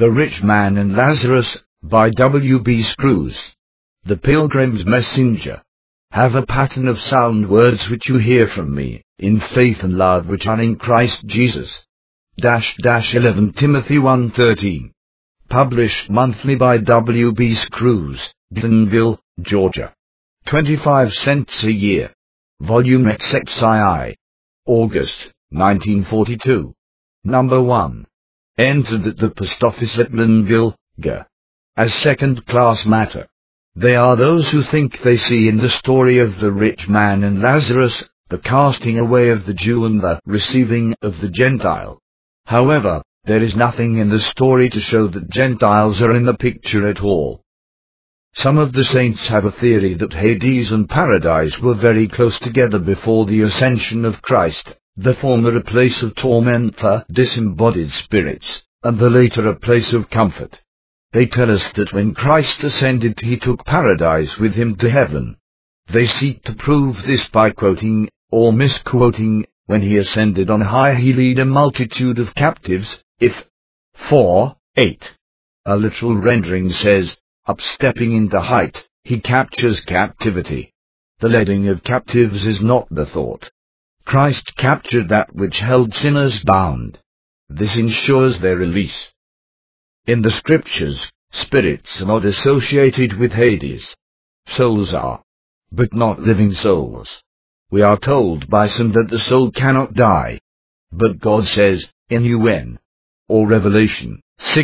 The Rich Man and Lazarus, by W.B. Screws. The Pilgrim's Messenger. Have a pattern of sound words which you hear from me, in faith and love which are in Christ Jesus. 11 Timothy 1:13. Published monthly by W.B. Screws, Danville, Georgia. 25 cents a year. Volume XXII. August, 1942. Number 1. Entered at the post office at Danville, Ga. As second-class matter. They are those who think they see in the story of the rich man and Lazarus, the casting away of the Jew and the receiving of the Gentile. However, there is nothing in the story to show that Gentiles are in the picture at all. Some of the saints have a theory that Hades and Paradise were very close together before the ascension of Christ, the former a place of torment for disembodied spirits, and the later a place of comfort. They tell us that when Christ ascended he took Paradise with him to heaven. They seek to prove this by quoting, or misquoting, when he ascended on high he led a multitude of captives, if 4:8. A literal rendering says, upstepping into height, he captures captivity. The leading of captives is not the thought. Christ captured that which held sinners bound. This ensures their release. In the Scriptures, spirits are not associated with Hades. Souls are, but not living souls. We are told by some that the soul cannot die. But God says, in UN, or Revelation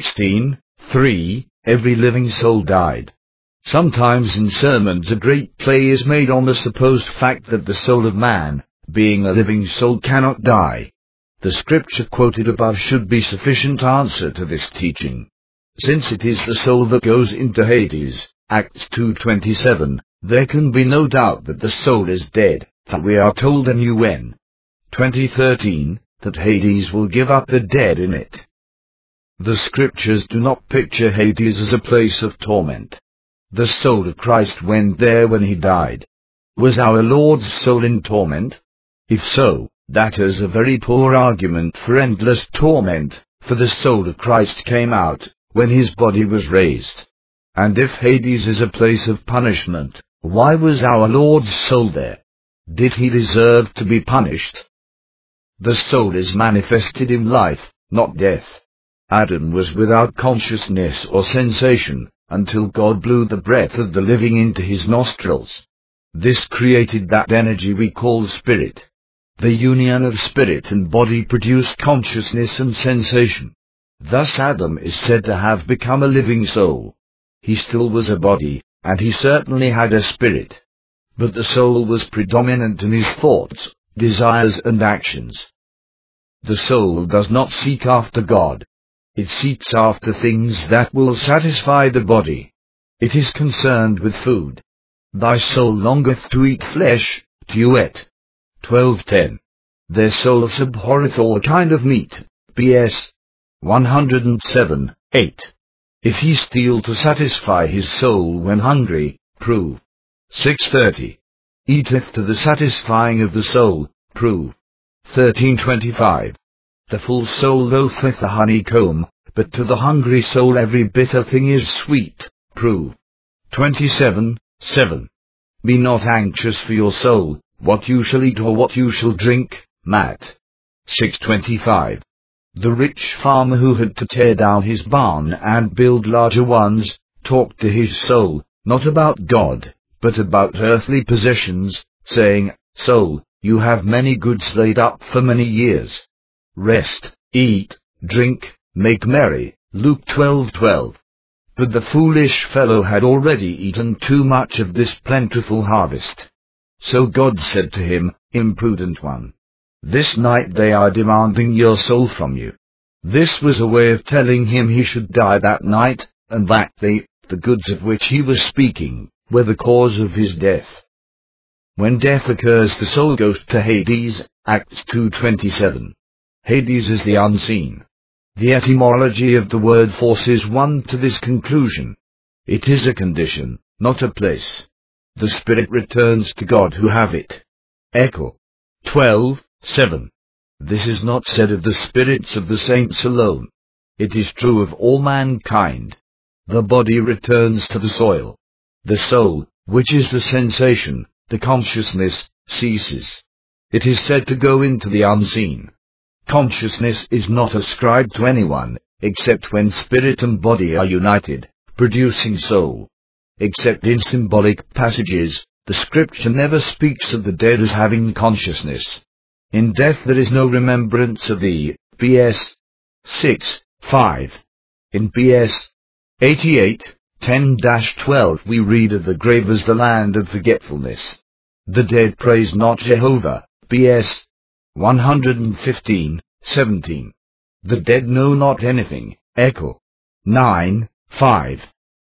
16:3, every living soul died. Sometimes in sermons a great play is made on the supposed fact that the soul of man, being a living soul, cannot die. The scripture quoted above should be sufficient answer to this teaching. Since it is the soul that goes into Hades, Acts 2:27, there can be no doubt that the soul is dead, for we are told in UN 20:13, that Hades will give up the dead in it. The scriptures do not picture Hades as a place of torment. The soul of Christ went there when he died. Was our Lord's soul in torment? If so, that is a very poor argument for endless torment, for the soul of Christ came out when his body was raised. And if Hades is a place of punishment, why was our Lord's soul there? Did he deserve to be punished? The soul is manifested in life, not death. Adam was without consciousness or sensation, until God blew the breath of the living into his nostrils. This created that energy we call spirit. The union of spirit and body produced consciousness and sensation. Thus Adam is said to have become a living soul. He still was a body, and he certainly had a spirit. But the soul was predominant in his thoughts, desires and actions. The soul does not seek after God. It seeks after things that will satisfy the body. It is concerned with food. Thy soul longeth to eat flesh, Tuet 12:10. Their soul abhorreth all kind of meat, B.S. 107:8. If he steal to satisfy his soul when hungry, prove 6:30. Eateth to the satisfying of the soul, prove 13:25. The full soul loatheth the honeycomb, but to the hungry soul every bitter thing is sweet, prove 27:7. Be not anxious for your soul, what you shall eat or what you shall drink, Matt 6:25. The rich farmer who had to tear down his barn and build larger ones, talked to his soul, not about God, but about earthly possessions, saying, Soul, you have many goods laid up for many years. Rest, eat, drink, make merry, Luke 12:12. But the foolish fellow had already eaten too much of this plentiful harvest. So God said to him, Imprudent one, this night they are demanding your soul from you. This was a way of telling him he should die that night, and that the goods of which he was speaking, were the cause of his death. When death occurs, the soul goes to Hades, Acts 2:27. Hades is the unseen. The etymology of the word forces one to this conclusion. It is a condition, not a place. The spirit returns to God who have it. Echo 12:7. This is not said of the spirits of the saints alone. It is true of all mankind. The body returns to the soil. The soul, which is the sensation, the consciousness, ceases. It is said to go into the unseen. Consciousness is not ascribed to anyone, except when spirit and body are united, producing soul. Except in symbolic passages, the scripture never speaks of the dead as having consciousness. In death there is no remembrance of the B.S. 6:5. In B.S. 88:10-12 we read of the grave as the land of forgetfulness. The dead praise not Jehovah. B.S. 115:17. The dead know not anything. Echo 9:5.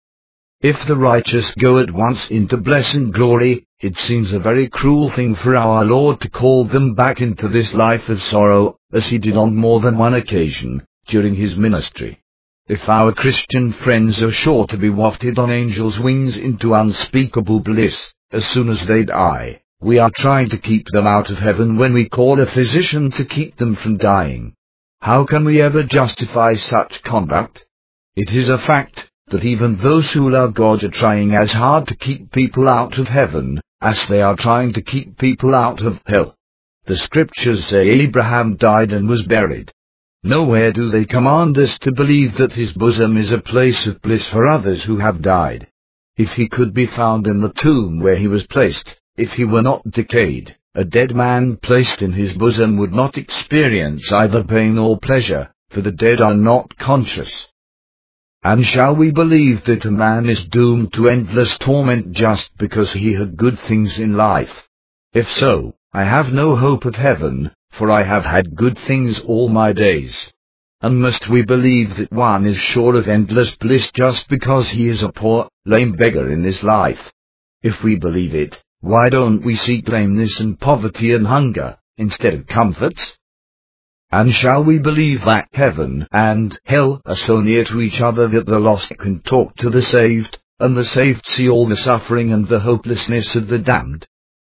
If the righteous go at once into bliss and glory, it seems a very cruel thing for our Lord to call them back into this life of sorrow, as he did on more than one occasion during his ministry. If our Christian friends are sure to be wafted on angels' wings into unspeakable bliss, as soon as they die, we are trying to keep them out of heaven when we call a physician to keep them from dying. How can we ever justify such conduct? It is a fact that even those who love God are trying as hard to keep people out of heaven as they are trying to keep people out of hell. The scriptures say Abraham died and was buried. Nowhere do they command us to believe that his bosom is a place of bliss for others who have died. If he could be found in the tomb where he was placed, if he were not decayed, a dead man placed in his bosom would not experience either pain or pleasure, for the dead are not conscious. And shall we believe that a man is doomed to endless torment just because he had good things in life? If so, I have no hope of heaven, for I have had good things all my days. And must we believe that one is sure of endless bliss just because he is a poor, lame beggar in this life? If we believe it, why don't we seek lameness and poverty and hunger, instead of comforts? And shall we believe that heaven and hell are so near to each other that the lost can talk to the saved, and the saved see all the suffering and the hopelessness of the damned?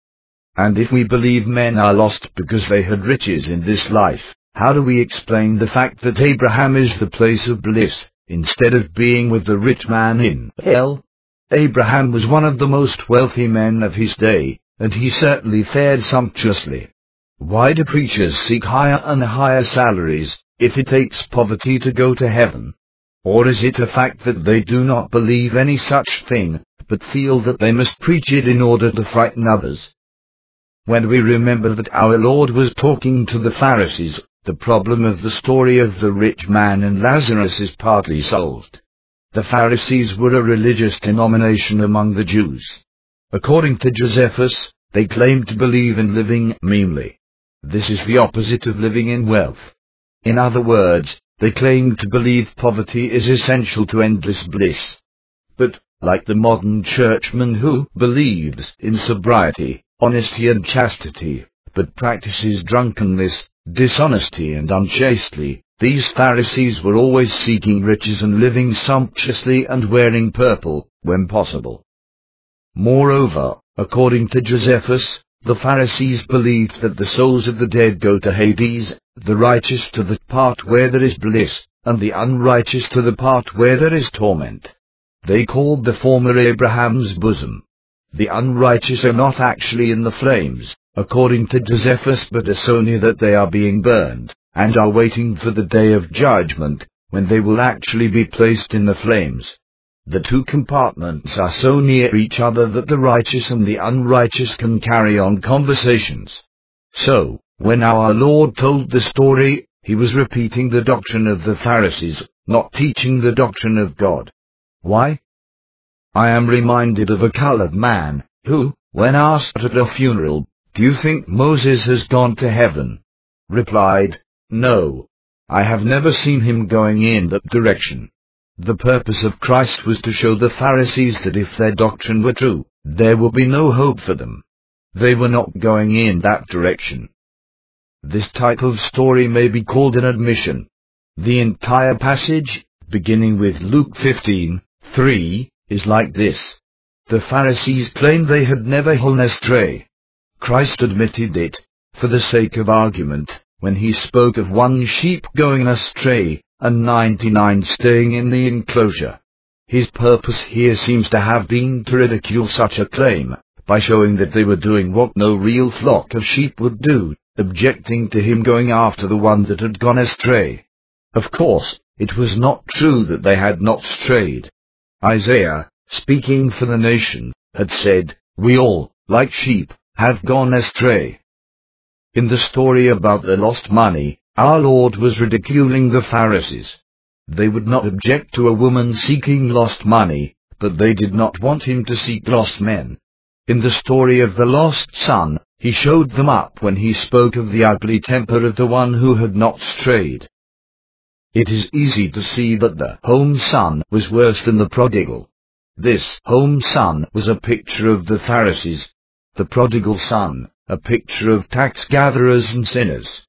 And if we believe men are lost because they had riches in this life, how do we explain the fact that Abraham is the place of bliss, instead of being with the rich man in hell? Abraham was one of the most wealthy men of his day, and he certainly fared sumptuously. Why do preachers seek higher and higher salaries, if it takes poverty to go to heaven? Or is it a fact that they do not believe any such thing, but feel that they must preach it in order to frighten others? When we remember that our Lord was talking to the Pharisees, the problem of the story of the rich man and Lazarus is partly solved. The Pharisees were a religious denomination among the Jews. According to Josephus, they claimed to believe in living meanly. This is the opposite of living in wealth. In other words, they claim to believe poverty is essential to endless bliss. But, like the modern churchman who believes in sobriety, honesty and chastity, but practices drunkenness, dishonesty and unchastely, these Pharisees were always seeking riches and living sumptuously and wearing purple, when possible. Moreover, according to Josephus, the Pharisees believed that the souls of the dead go to Hades, the righteous to the part where there is bliss, and the unrighteous to the part where there is torment. They called the former Abraham's bosom. The unrighteous are not actually in the flames, according to Josephus, but are so near that they are being burned, and are waiting for the day of judgment, when they will actually be placed in the flames. The two compartments are so near each other that the righteous and the unrighteous can carry on conversations. So, when our Lord told the story, he was repeating the doctrine of the Pharisees, not teaching the doctrine of God. Why? I am reminded of a colored man, who, when asked at a funeral, "Do you think Moses has gone to heaven?" replied, "No. I have never seen him going in that direction." The purpose of Christ was to show the Pharisees that if their doctrine were true, there would be no hope for them. They were not going in that direction. This type of story may be called an admission. The entire passage, beginning with Luke 15:3, is like this. The Pharisees claimed they had never gone astray. Christ admitted it, for the sake of argument, when he spoke of one sheep going astray, and 99 staying in the enclosure. His purpose here seems to have been to ridicule such a claim, by showing that they were doing what no real flock of sheep would do, objecting to him going after the one that had gone astray. Of course, it was not true that they had not strayed. Isaiah, speaking for the nation, had said, "We all, like sheep, have gone astray." In the story about the lost money, our Lord was ridiculing the Pharisees. They would not object to a woman seeking lost money, but they did not want him to seek lost men. In the story of the lost son, he showed them up when he spoke of the ugly temper of the one who had not strayed. It is easy to see that the home son was worse than the prodigal. This home son was a picture of the Pharisees, the prodigal son, a picture of tax gatherers and sinners.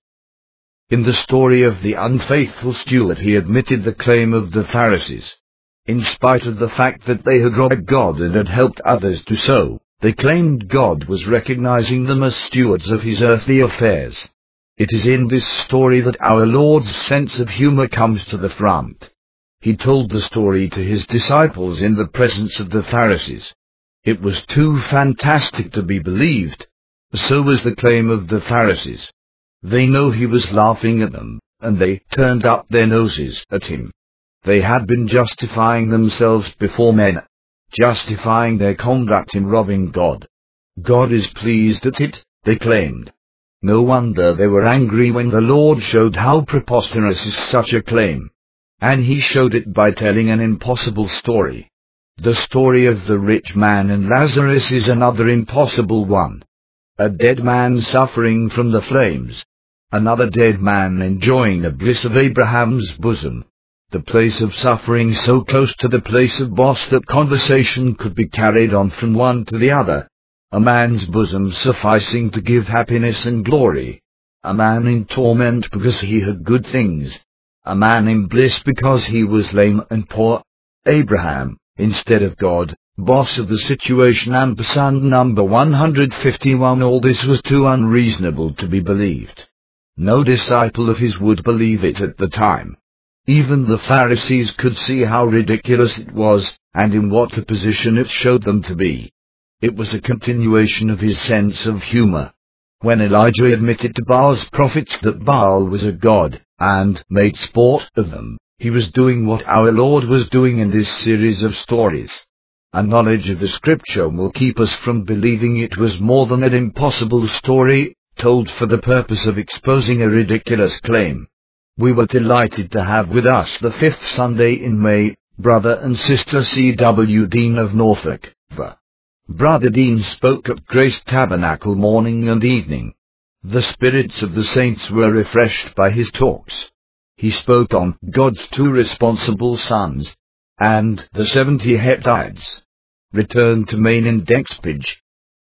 In the story of the unfaithful steward, he admitted the claim of the Pharisees. In spite of the fact that they had robbed God and had helped others do so, they claimed God was recognizing them as stewards of his earthly affairs. It is in this story that our Lord's sense of humor comes to the front. He told the story to his disciples in the presence of the Pharisees. It was too fantastic to be believed. So was the claim of the Pharisees. They know he was laughing at them, and they turned up their noses at him. They had been justifying themselves before men, justifying their conduct in robbing God. God is pleased at it, they claimed. No wonder they were angry when the Lord showed how preposterous is such a claim. And he showed it by telling an impossible story. The story of the rich man and Lazarus is another impossible one. A dead man suffering from the flames. Another dead man enjoying the bliss of Abraham's bosom. The place of suffering so close to the place of bliss that conversation could be carried on from one to the other. A man's bosom sufficing to give happiness and glory. A man in torment because he had good things. A man in bliss because he was lame and poor. Abraham, instead of God, boss of the situation. Ampersand number 151. All this was too unreasonable to be believed. No disciple of his would believe it at the time. Even the Pharisees could see how ridiculous it was, and in what a position it showed them to be. It was a continuation of his sense of humor. When Elijah admitted to Baal's prophets that Baal was a god, and made sport of them, he was doing what our Lord was doing in this series of stories. A knowledge of the Scripture will keep us from believing it was more than an impossible story, told for the purpose of exposing a ridiculous claim. We were delighted to have with us the 5th Sunday in May, Brother and Sister C.W. Dean of Norfolk, Va. Brother Dean spoke at Grace Tabernacle morning and evening. The spirits of the saints were refreshed by his talks. He spoke on God's 2 responsible sons, and the 70 heptads. Returned to Maine in Dexbridge,